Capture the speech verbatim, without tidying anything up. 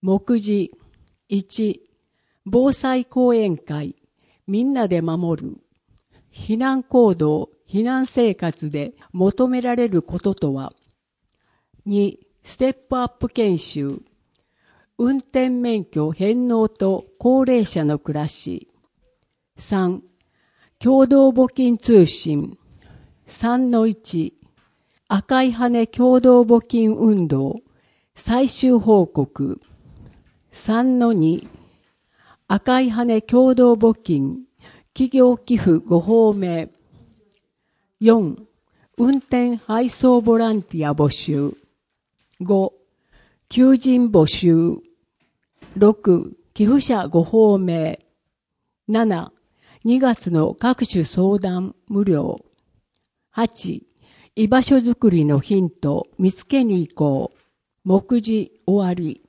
目次いち、防災講演会、みんなで守る。避難行動、避難生活で求められることとは。に、ステップアップ研修。運転免許返納と高齢者の暮らし。さん、共同募金通信。さんのいち、赤い羽共同募金運動最終報告。さんのに、赤い羽共同募金企業寄付ごほうめい。よん、運転配送ボランティア募集。ご、求人募集。ろく、寄付者ごほうめい。なな、にがつの各種相談無料。はち、居場所づくりのヒント見つけに行こう。目次終わり。